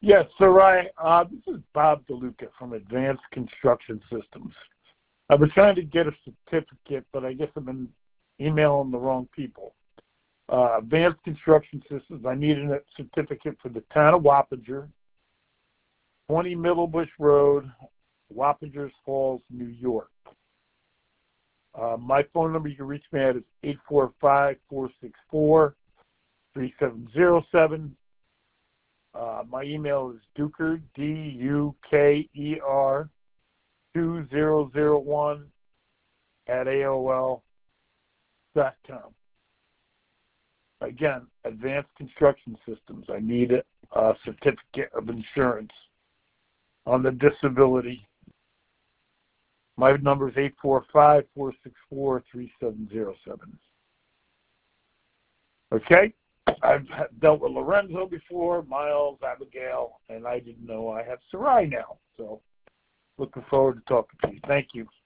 Yes, Sarai. This is Bob DeLuca from Advanced Construction Systems. I've been trying to get a certificate, but I guess I've been emailing the wrong people. Advanced Construction Systems, I need a certificate for the town of Wappinger, 20 Middlebush Road, Wappingers Falls, New York. My phone number you can reach me at is 845-464-3707. My email is Duker, D-U-K-E-R, 2001 at AOL.com. Again, Advanced Construction Systems. I need a certificate of insurance on the disability. My number is 845-464-3707. Okay? I've dealt with Lorenzo before, Miles, Abigail, and I didn't know I have Sarai now. So looking forward to talking to you. Thank you.